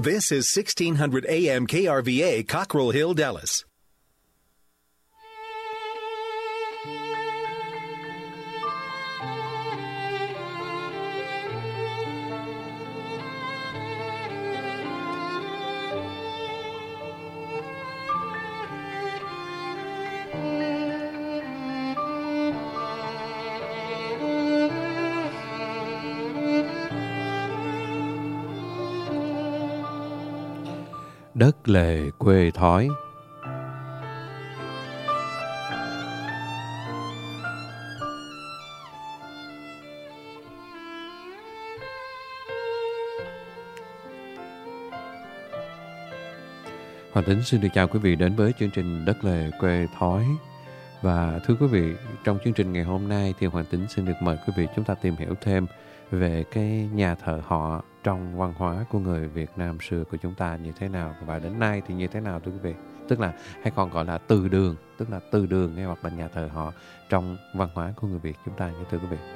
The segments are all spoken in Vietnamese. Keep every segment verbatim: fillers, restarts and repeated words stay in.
This is sixteen hundred A M K R V A, Cockrell Hill, Dallas. Đất lề quê thói. Hoàng Tính xin được chào quý vị đến với chương trình Đất lề quê thói. Và thưa quý vị, trong chương trình ngày hôm nay thì Hoàng Tính xin được mời quý vị chúng ta tìm hiểu thêm về cái nhà thờ họ trong văn hóa của người Việt Nam xưa của chúng ta như thế nào, và đến nay thì như thế nào thưa quý vị. Tức là hay còn gọi là từ đường, tức là từ đường hay hoặc là nhà thờ họ trong văn hóa của người Việt chúng ta như thưa quý vị.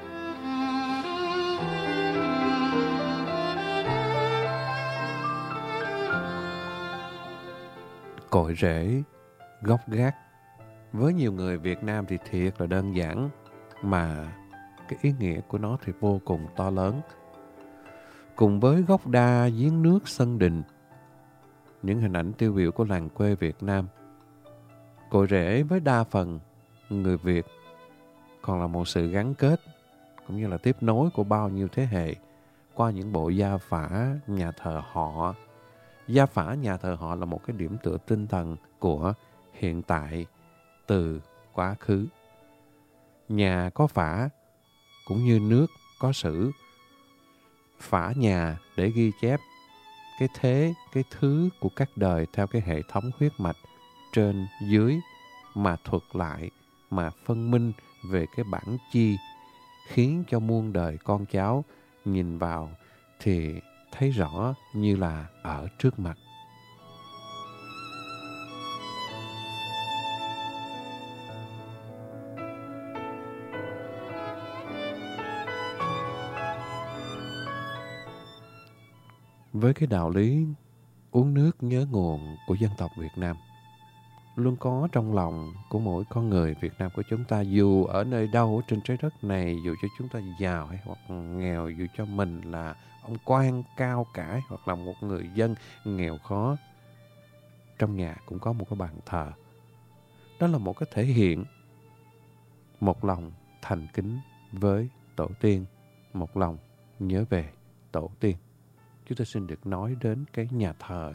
Cội rễ, gốc gác. Với nhiều người Việt Nam thì thiệt là đơn giản, mà cái ý nghĩa của nó thì vô cùng to lớn. Cùng với gốc đa giếng nước sân đình, những hình ảnh tiêu biểu của làng quê Việt Nam, cội rễ với đa phần người Việt còn là một sự gắn kết cũng như là tiếp nối của bao nhiêu thế hệ qua những bộ gia phả nhà thờ họ. Gia phả nhà thờ họ là một cái điểm tựa tinh thần của hiện tại từ quá khứ. Nhà có phả cũng như nước có sử. Phả nhà để ghi chép cái thế, cái thứ của các đời theo cái hệ thống huyết mạch trên dưới, mà thuật lại, mà phân minh về cái bản chi, khiến cho muôn đời con cháu nhìn vào thì thấy rõ như là ở trước mặt. Với cái đạo lý uống nước nhớ nguồn của dân tộc Việt Nam luôn có trong lòng của mỗi con người Việt Nam của chúng ta, dù ở nơi đâu trên trái đất này, dù cho chúng ta giàu hay hoặc nghèo, dù cho mình là ông quan cao cả hoặc là một người dân nghèo khó, trong nhà cũng có một cái bàn thờ. Đó là một cái thể hiện một lòng thành kính với tổ tiên, một lòng nhớ về tổ tiên. Chúng ta xin được nói đến cái nhà thờ.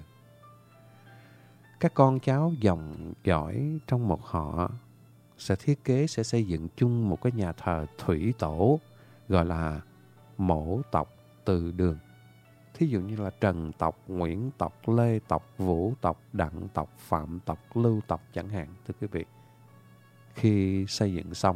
Các con cháu dòng dõi trong một họ sẽ thiết kế, sẽ xây dựng chung một cái nhà thờ thủy tổ gọi là mẫu tộc từ đường. Thí dụ như là Trần tộc, Nguyễn tộc, Lê tộc, Vũ tộc, Đặng tộc, Phạm tộc, Lưu tộc chẳng hạn, thưa quý vị. Khi xây dựng xong,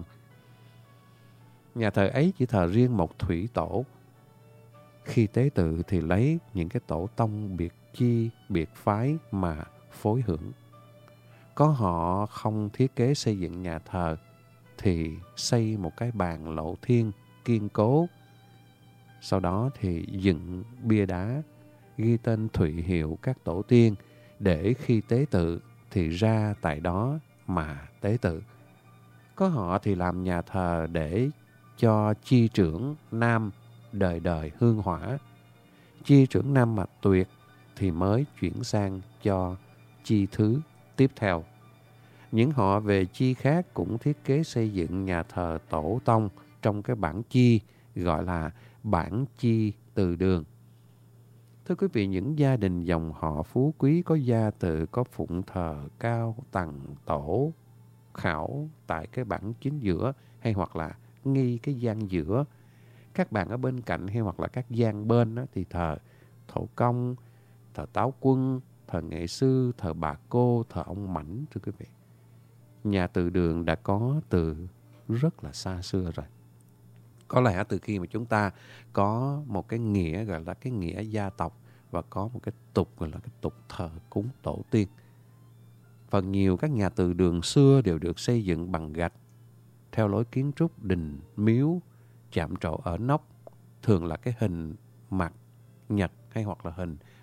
nhà thờ ấy chỉ thờ riêng một thủy tổ. Khi tế tự thì lấy những cái tổ tông biệt chi, biệt phái mà phối hưởng. Có họ không thiết kế xây dựng nhà thờ thì xây một cái bàn lộ thiên kiên cố. Sau đó thì dựng bia đá ghi tên thụy hiệu các tổ tiên, để khi tế tự thì ra tại đó mà tế tự. Có họ thì làm nhà thờ để cho chi trưởng nam đời đời hương hỏa. Chi trưởng nam mà tuyệt thì mới chuyển sang cho chi thứ tiếp theo. Những họ về chi khác cũng thiết kế xây dựng nhà thờ tổ tông trong cái bản chi gọi là bản chi từ đường. Thưa quý vị, những gia đình dòng họ phú quý có gia tự, có phụng thờ cao tầng tổ khảo tại cái bản chính giữa hay hoặc là nghi cái gian giữa. Các bạn ở bên cạnh hay hoặc là các gian bên đó, thì thờ thổ công, thờ táo quân, thờ nghệ sư, thờ bà cô, thờ ông mảnh, thưa quý vị. Nhà từ đường đã có từ rất là xa xưa rồi. Có lẽ từ khi mà chúng ta có một cái nghĩa gọi là cái nghĩa gia tộc và có một cái tục gọi là cái tục thờ cúng tổ tiên. Phần nhiều các nhà từ đường xưa đều được xây dựng bằng gạch theo lối kiến trúc đình, miếu, chạm trổ ở nóc, thường là cái hình mặt nhật hay hoặc là hình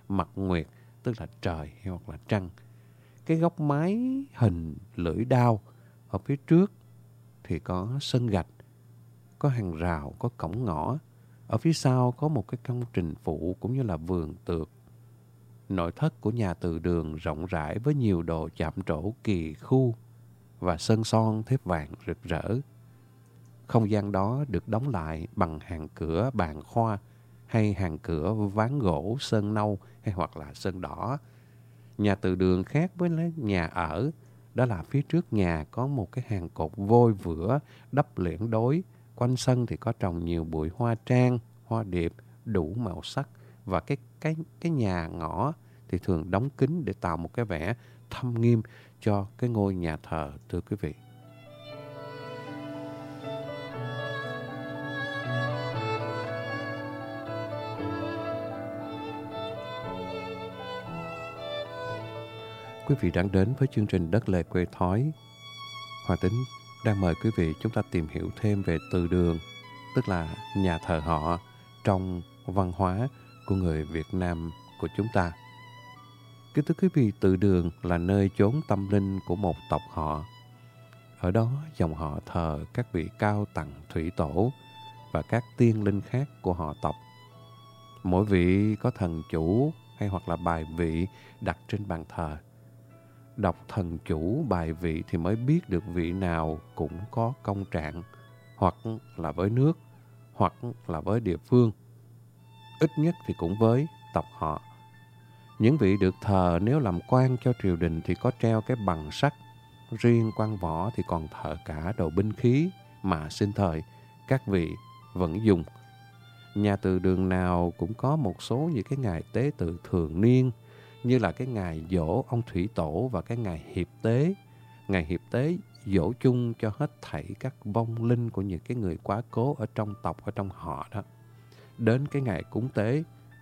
mặt nguyệt, tức là trời hay hoặc là trăng. Cái góc mái hình lưỡi đao, ở phía trước thì có sân gạch, có hàng rào, có cổng ngõ. Ở phía sau có một cái công trình phụ cũng như là vườn tược. Nội thất của nhà từ đường rộng rãi với nhiều đồ chạm trổ kỳ khu và sơn son thép vàng rực rỡ. Không gian đó được đóng lại bằng hàng cửa bàn hoa hay hàng cửa ván gỗ sơn nâu hay hoặc là sơn đỏ. Nhà từ đường khác với nhà ở, đó là phía trước nhà có một cái hàng cột vôi vữa đắp liễn đối. Quanh sân thì có trồng nhiều bụi hoa trang, hoa điệp đủ màu sắc, và cái cái cái nhà ngõ thì thường đóng kín để tạo một cái vẻ thâm nghiêm cho cái ngôi nhà thờ, thưa quý vị. Quý vị đang đến với chương trình Đất Lề Quê Thói. Hòa Tính đang mời quý vị chúng ta tìm hiểu thêm về từ đường, tức là nhà thờ họ trong văn hóa của người Việt Nam của chúng ta. Kính thưa quý vị, từ đường là nơi chốn tâm linh của một tộc họ. Ở đó dòng họ thờ các vị cao tầng thủy tổ và các tiên linh khác của họ tộc. Mỗi vị có thần chủ hay hoặc là bài vị đặt trên bàn thờ. Đọc thần chủ bài vị thì mới biết được vị nào cũng có công trạng, hoặc là với nước, hoặc là với địa phương, ít nhất thì cũng với tộc họ. Những vị được thờ nếu làm quan cho triều đình thì có treo cái bằng sắt, riêng quan võ thì còn thờ cả đồ binh khí mà sinh thời các vị vẫn dùng. Nhà từ đường nào cũng có một số những cái ngày tế tự thường niên, như là cái ngày giỗ ông Thủy Tổ và cái ngày hiệp tế. Ngày hiệp tế giỗ chung cho hết thảy các vong linh của những cái người quá cố ở trong tộc, ở trong họ đó. Đến cái ngày cúng tế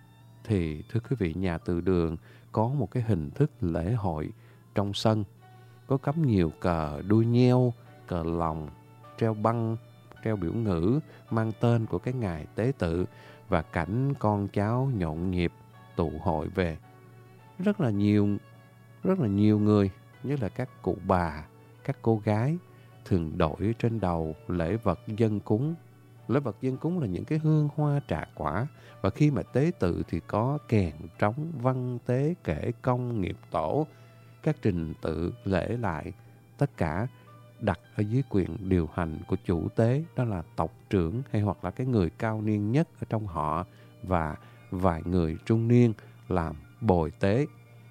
thì thưa quý vị, nhà từ đường có một cái hình thức lễ hội trong sân. Có cắm nhiều cờ đuôi nheo, cờ lòng, treo băng, treo biểu ngữ mang tên của cái ngày tế tự, và cảnh con cháu nhộn nhịp tụ hội về. Rất là nhiều, rất là nhiều người, nhất là các cụ bà, các cô gái thường đội trên đầu lễ vật dân cúng. Lễ vật dân cúng là những cái hương hoa trà quả, và khi mà tế tự thì có kèn trống văn tế kể công nghiệp tổ, các trình tự lễ lại, tất cả đặt ở dưới quyền điều hành của chủ tế, đó là tộc trưởng hay hoặc là cái người cao niên nhất ở trong họ, và vài người trung niên làm bồi tế.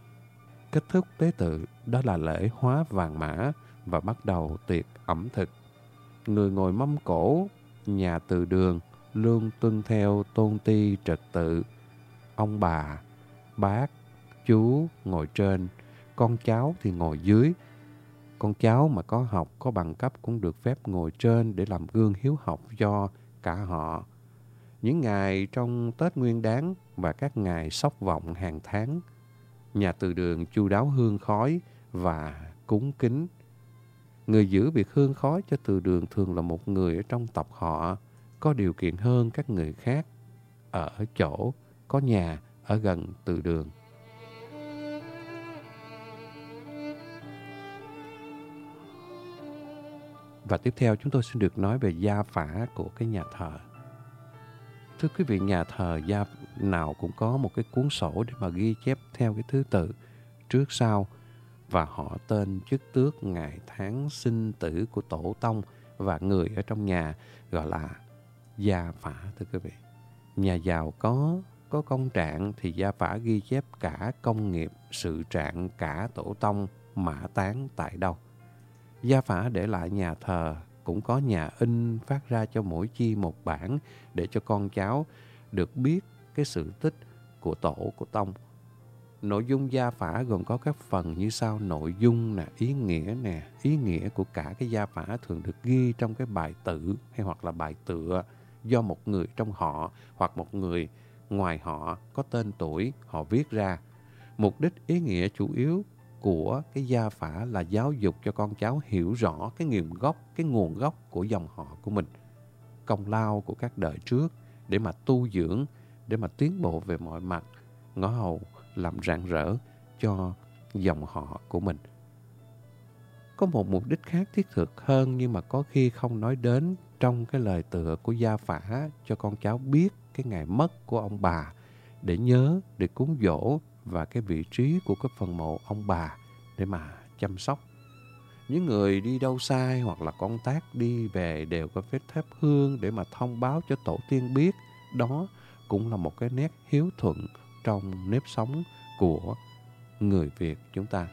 Kết thúc tế tự đó là lễ hóa vàng mã và bắt đầu tiệc ẩm thực. Người ngồi mâm cỗ nhà từ đường luôn tuân theo tôn ti trật tự. Ông bà, bác, chú ngồi trên, con cháu thì ngồi dưới. Con cháu mà có học, có bằng cấp cũng được phép ngồi trên để làm gương hiếu học cho cả họ. Những ngày trong Tết Nguyên Đán và các ngày sóc vọng hàng tháng, nhà từ đường chu đáo hương khói và cúng kính. Người giữ việc hương khói cho từ đường thường là một người ở trong tộc họ, có điều kiện hơn các người khác ở chỗ có nhà ở gần từ đường. Và tiếp theo chúng tôi xin được nói về gia phả của cái nhà thờ. Thưa quý vị, nhà thờ gia nào cũng có một cái cuốn sổ để mà ghi chép theo cái thứ tự trước sau, và họ tên, chức tước, ngày tháng sinh tử của tổ tông và người ở trong nhà, gọi là gia phả, thưa quý vị. Nhà giàu có có công trạng thì gia phả ghi chép cả công nghiệp, sự trạng cả tổ tông mã táng tại đâu. Gia phả để lại nhà thờ cũng có nhà in phát ra cho mỗi chi một bản để cho con cháu được biết cái sự tích của tổ của tông. Nội dung gia phả gồm có các phần như sau: nội dung nè, ý nghĩa nè. Ý nghĩa của cả cái gia phả thường được ghi trong cái bài tự hay hoặc là bài tựa do một người trong họ hoặc một người ngoài họ có tên tuổi họ viết ra. Mục đích ý nghĩa chủ yếu của cái gia phả là giáo dục cho con cháu hiểu rõ cái nguồn gốc, cái nguồn gốc của dòng họ của mình, công lao của các đời trước để mà tu dưỡng, để mà tiến bộ về mọi mặt, ngõ hầu làm rạng rỡ cho dòng họ của mình. Có một mục đích khác thiết thực hơn nhưng mà có khi không nói đến trong cái lời tựa của gia phả cho con cháu biết cái ngày mất của ông bà, để nhớ, để cúng dỗ và cái vị trí của cái phần mộ ông bà để mà chăm sóc. Những người đi đâu xa hoặc là công tác đi về đều có phép thắp hương để mà thông báo cho tổ tiên biết. Đó cũng là một cái nét hiếu thuận trong nếp sống của người Việt chúng ta.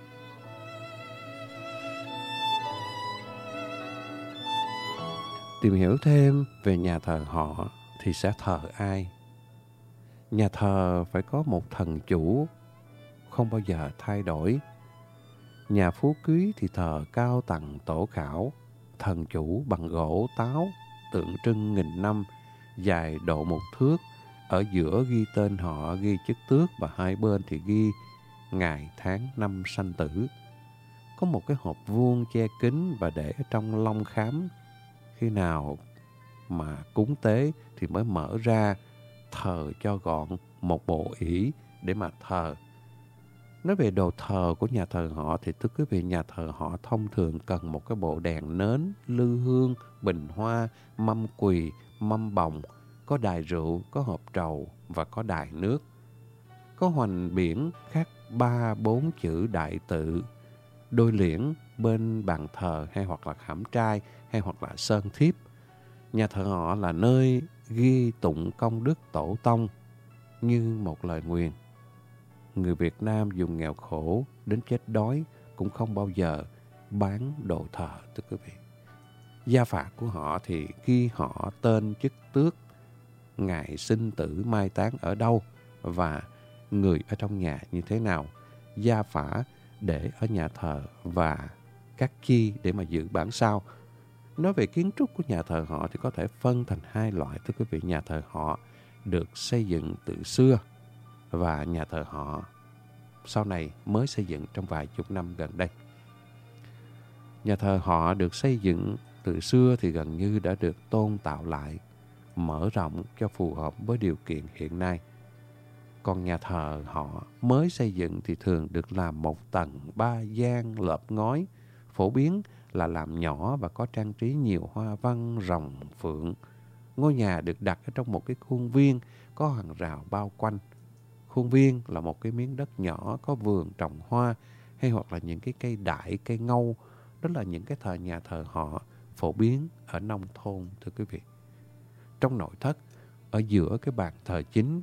Tìm hiểu thêm về nhà thờ họ thì sẽ thờ ai? Nhà thờ phải có một thần chủ, không bao giờ thay đổi. Nhà phú quý thì thờ cao tầng tổ khảo, thần chủ bằng gỗ táo, tượng trưng nghìn năm, dài độ một thước. Ở giữa ghi tên họ, ghi chức tước và hai bên thì ghi ngày tháng năm sanh tử. Có một cái hộp vuông che kín và để trong lông khám. Khi nào mà cúng tế thì mới mở ra, thờ cho gọn một bộ ỷ để mà thờ. Nói về đồ thờ của nhà thờ họ thì thưa quý vị, nhà thờ họ thông thường cần một cái bộ đèn nến, lư hương, bình hoa, mâm quỳ, mâm bồng, có đài rượu, có hộp trầu và có đài nước. Có hoành biển khắc ba bốn chữ đại tự, đôi liễn bên bàn thờ hay hoặc là khảm trai hay hoặc là sơn thiếp. Nhà thờ họ là nơi ghi tụng công đức tổ tông như một lời nguyền. Người Việt Nam dùng nghèo khổ đến chết đói cũng không bao giờ bán đồ thờ, thưa quý vị. Gia phả của họ thì ghi họ, tên, chức tước, ngày sinh tử, mai táng ở đâu và người ở trong nhà như thế nào. Gia phả để ở nhà thờ và các chi để mà giữ bản sao. Nói về kiến trúc của nhà thờ họ thì có thể phân thành hai loại, thưa quý vị. Nhà thờ họ được xây dựng từ xưa và nhà thờ họ sau này mới xây dựng trong vài chục năm gần đây. Nhà thờ họ được xây dựng từ xưa thì gần như đã được tôn tạo lại, mở rộng cho phù hợp với điều kiện hiện nay. Còn nhà thờ họ mới xây dựng thì thường được làm một tầng ba gian lợp ngói, phổ biến là làm nhỏ và có trang trí nhiều hoa văn, rồng, phượng. Ngôi nhà được đặt ở trong một cái khuôn viên có hàng rào bao quanh. Khuôn viên là một cái miếng đất nhỏ có vườn trồng hoa hay hoặc là những cái cây đại, cây ngâu. Đó là những cái thờ nhà thờ họ phổ biến ở nông thôn, thưa quý vị. Trong nội thất, ở giữa cái bàn thờ chính,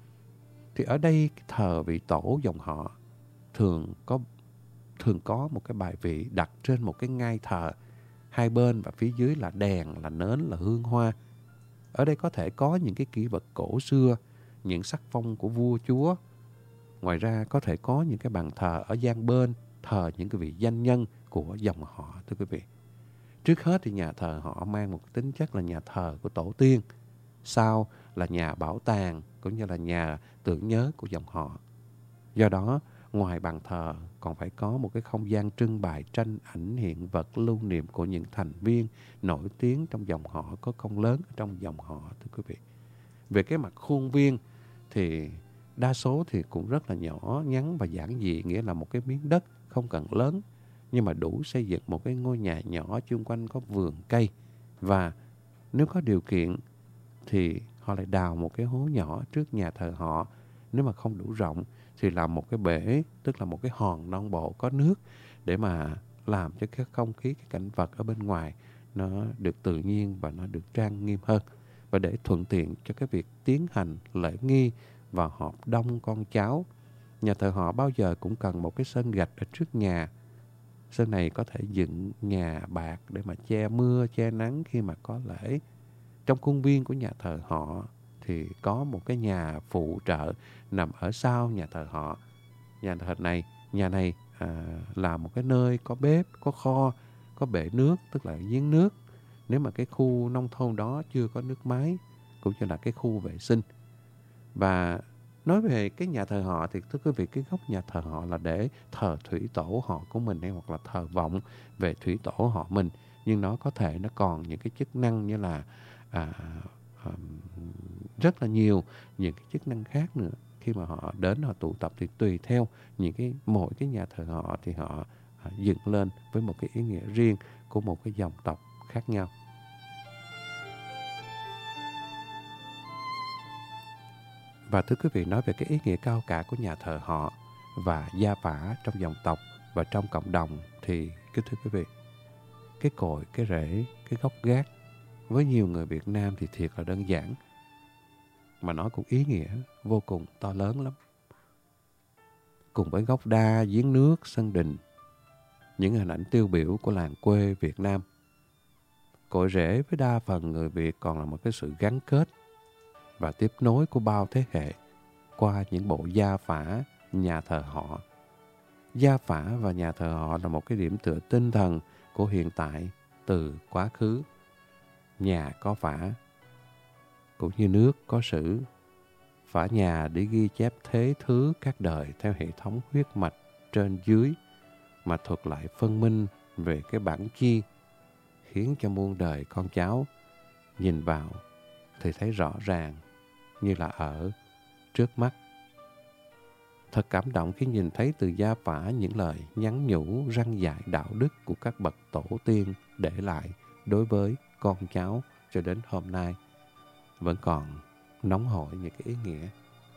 thì ở đây cái thờ vị tổ dòng họ thường có thường có một cái bài vị đặt trên một cái ngai thờ. Hai bên và phía dưới là đèn, là nến, là hương hoa. Ở đây có thể có những cái kỷ vật cổ xưa, những sắc phong của vua chúa. Ngoài ra có thể có những cái bàn thờ ở gian bên, thờ những cái vị danh nhân của dòng họ, thưa quý vị. Trước hết thì nhà thờ họ mang một tính chất là nhà thờ của tổ tiên. Sau là nhà bảo tàng cũng như là nhà tưởng nhớ của dòng họ. Do đó, ngoài bàn thờ còn phải có một cái không gian trưng bày tranh ảnh hiện vật lưu niệm của những thành viên nổi tiếng trong dòng họ, có công lớn trong dòng họ, thưa quý vị. Về cái mặt khuôn viên thì đa số thì cũng rất là nhỏ nhắn và giản dị, nghĩa là một cái miếng đất không cần lớn nhưng mà đủ xây dựng một cái ngôi nhà nhỏ chung quanh có vườn cây. Và nếu có điều kiện thì họ lại đào một cái hố nhỏ trước nhà thờ họ. Nếu mà không đủ rộng thì làm một cái bể, tức là một cái hòn non bộ có nước để mà làm cho cái không khí, cái cảnh vật ở bên ngoài nó được tự nhiên và nó được trang nghiêm hơn. Và để thuận tiện cho cái việc tiến hành lễ nghi và họp đông con cháu, nhà thờ họ bao giờ cũng cần một cái sân gạch ở trước nhà. Sân này có thể dựng nhà bạc để mà che mưa, che nắng khi mà có lễ. Trong khuôn viên của nhà thờ họ thì có một cái nhà phụ trợ nằm ở sau nhà thờ họ. Nhà thờ này, nhà này à, là một cái nơi có bếp, có kho, có bể nước, tức là giếng nước. Nếu mà cái khu nông thôn đó chưa có nước máy, cũng như là cái khu vệ sinh. Và nói về cái nhà thờ họ thì thưa quý vị, cái gốc nhà thờ họ là để thờ thủy tổ họ của mình hay hoặc là thờ vọng về thủy tổ họ mình. Nhưng nó có thể nó còn những cái chức năng như là à, à, rất là nhiều những cái chức năng khác nữa. Khi khi mà họ đến họ tụ tập thì tùy theo những cái mỗi cái nhà thờ họ thì họ à, dựng lên với một cái ý nghĩa riêng của một cái dòng tộc khác nhau. Và thưa quý vị, nói về cái ý nghĩa cao cả của nhà thờ họ và gia phả trong dòng tộc và trong cộng đồng thì kính thưa quý vị, cái cội, cái rễ, cái gốc gác với nhiều người Việt Nam thì thiệt là đơn giản, mà nó cũng ý nghĩa vô cùng to lớn lắm. Cùng với gốc đa, giếng nước, sân đình, những hình ảnh tiêu biểu của làng quê Việt Nam, cội rễ với đa phần người Việt còn là một cái sự gắn kết và tiếp nối của bao thế hệ qua những bộ gia phả, nhà thờ họ. Gia phả và nhà thờ họ là một cái điểm tựa tinh thần của hiện tại từ quá khứ. Nhà có phả, cũng như nước có sử. Phả nhà để ghi chép thế thứ các đời theo hệ thống huyết mạch trên dưới mà thuật lại phân minh về cái bản chi, khiến cho muôn đời con cháu nhìn vào thì thấy rõ ràng như là ở trước mắt. Thật cảm động khi nhìn thấy từ gia phả những lời nhắn nhủ răn dạy đạo đức của các bậc tổ tiên để lại đối với con cháu cho đến hôm nay vẫn còn nóng hổi những cái ý nghĩa.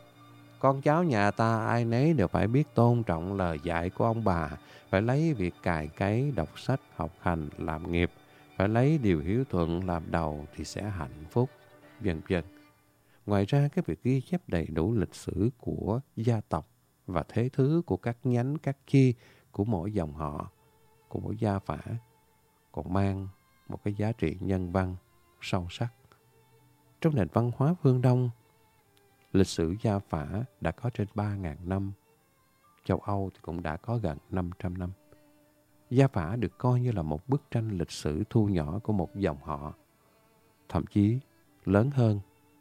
Con cháu nhà ta ai nấy đều phải biết tôn trọng lời dạy của ông bà, phải lấy việc cày cấy, đọc sách, học hành, làm nghiệp, phải lấy điều hiếu thuận làm đầu thì sẽ hạnh phúc, vân vân. Ngoài ra, cái việc ghi chép đầy đủ lịch sử của gia tộc và thế thứ của các nhánh, các chi của mỗi dòng họ, của mỗi gia phả, còn mang một cái giá trị nhân văn sâu sắc. Trong nền văn hóa phương Đông, lịch sử gia phả đã có trên ba nghìn năm. Châu Âu thì cũng đã có gần năm trăm năm. Gia phả được coi như là một bức tranh lịch sử thu nhỏ của một dòng họ, thậm chí lớn hơn,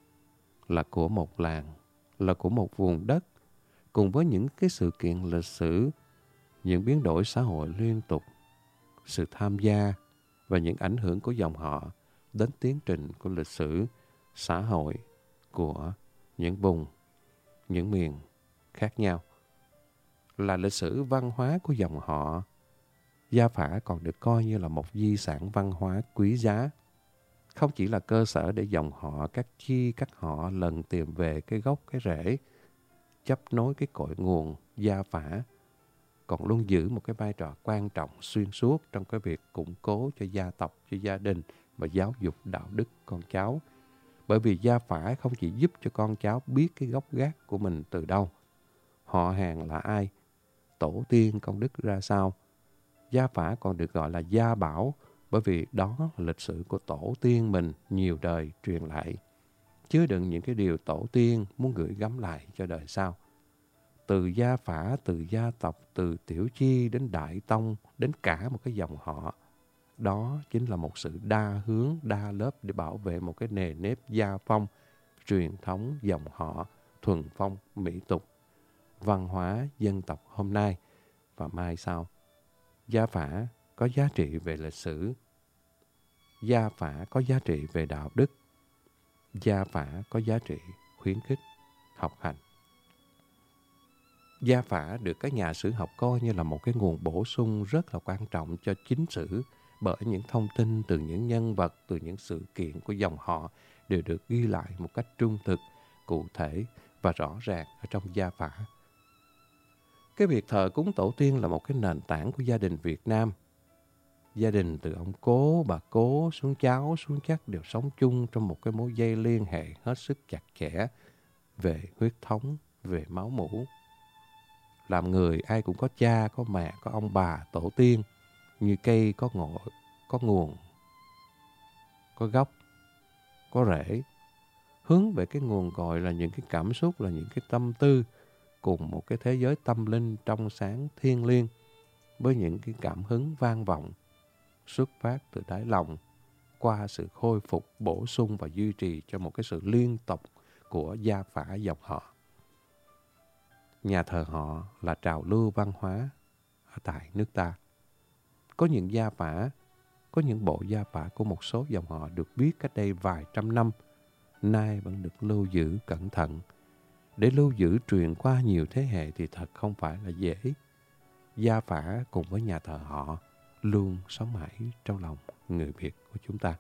là của một làng, là của một vùng đất, cùng với những cái sự kiện lịch sử, những biến đổi xã hội liên tục, sự tham gia và những ảnh hưởng của dòng họ đến tiến trình của lịch sử, xã hội của những vùng, những miền khác nhau. Là lịch sử văn hóa của dòng họ, gia phả còn được coi như là một di sản văn hóa quý giá. Không chỉ là cơ sở để dòng họ, các chi, các họ lần tìm về cái gốc, cái rễ, chấp nối cái cội nguồn gia phả, còn luôn giữ một cái vai trò quan trọng xuyên suốt trong cái việc củng cố cho gia tộc, cho gia đình và giáo dục đạo đức con cháu. Bởi vì gia phả không chỉ giúp cho con cháu biết cái gốc gác của mình từ đâu, họ hàng là ai, tổ tiên công đức ra sao. Gia phả còn được gọi là gia bảo, bởi vì đó là lịch sử của tổ tiên mình nhiều đời truyền lại, chứa đựng những cái điều tổ tiên muốn gửi gắm lại cho đời sau. Từ gia phả, từ gia tộc, từ tiểu chi đến đại tông, đến cả một cái dòng họ, đó chính là một sự đa hướng, đa lớp để bảo vệ một cái nề nếp gia phong, truyền thống dòng họ, thuần phong, mỹ tục, văn hóa dân tộc hôm nay và mai sau. Gia phả có giá trị về lịch sử, gia phả có giá trị về đạo đức, gia phả có giá trị khuyến khích học hành. Gia phả được các nhà sử học coi như là một cái nguồn bổ sung rất là quan trọng cho chính sử, bởi những thông tin từ những nhân vật, từ những sự kiện của dòng họ đều được ghi lại một cách trung thực, cụ thể và rõ ràng ở trong gia phả. Cái việc thờ cúng tổ tiên là một cái nền tảng của gia đình Việt Nam. Gia đình từ ông cố, bà cố, xuống cháu, xuống chắc đều sống chung trong một cái mối dây liên hệ hết sức chặt chẽ về huyết thống, về máu mủ. Làm người ai cũng có cha, có mẹ, có ông bà, tổ tiên, như cây có ngộ, có nguồn, có gốc, có rễ. Hướng về cái nguồn cội là những cái cảm xúc, là những cái tâm tư, cùng một cái thế giới tâm linh trong sáng thiêng liêng, với những cái cảm hứng vang vọng, xuất phát từ đáy lòng, qua sự khôi phục, bổ sung và duy trì cho một cái sự liên tục của gia phả dòng họ. Nhà thờ họ là trào lưu văn hóa ở tại nước ta. Có những gia phả, có những bộ gia phả của một số dòng họ được viết cách đây vài trăm năm, nay vẫn được lưu giữ cẩn thận để lưu giữ truyền qua nhiều thế hệ thì thật không phải là dễ. Gia Phả cùng với nhà thờ họ luôn sống mãi trong lòng người Việt của chúng ta.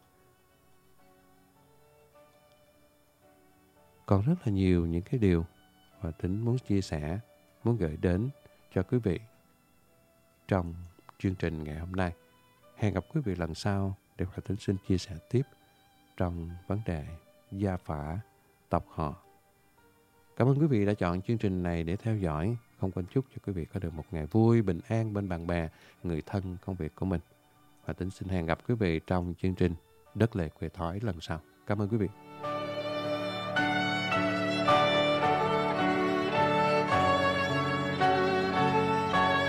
Còn rất là nhiều những cái điều mà Thính muốn chia sẻ, muốn gửi đến cho quý vị trong chương trình ngày hôm nay. Hẹn gặp quý vị lần sau để Hòa Thính xin chia sẻ tiếp trong vấn đề gia phả tộc họ. Cảm ơn quý vị đã chọn chương trình này để theo dõi. Không quên chúc cho quý vị có được một ngày vui, bình an bên bạn bè, người thân, công việc của mình. Hòa Thính xin hẹn gặp quý vị trong chương trình Đất Lệ Quê Thói lần sau. Cảm ơn quý vị.